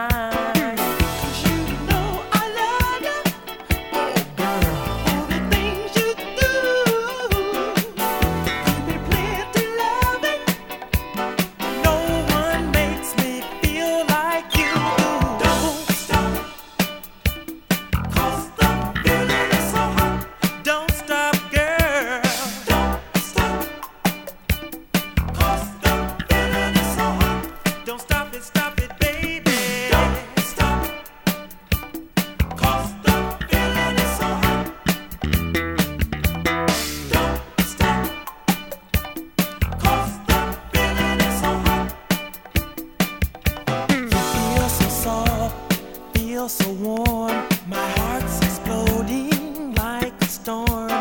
mine. 'Cause you know I love you, oh girl, all the things you do. Give me plenty loving. No one makes me feel like you do. Don't stop, 'cause the feeling is so hot. Don't stop, girl. Don't stop, 'cause the feeling is so hot. Don't stop it, baby. Don't stop, 'cause the feeling is so hot. Don't stop, 'cause the feeling is so hot. You feel so soft, feel so warm. My heart's exploding like a storm.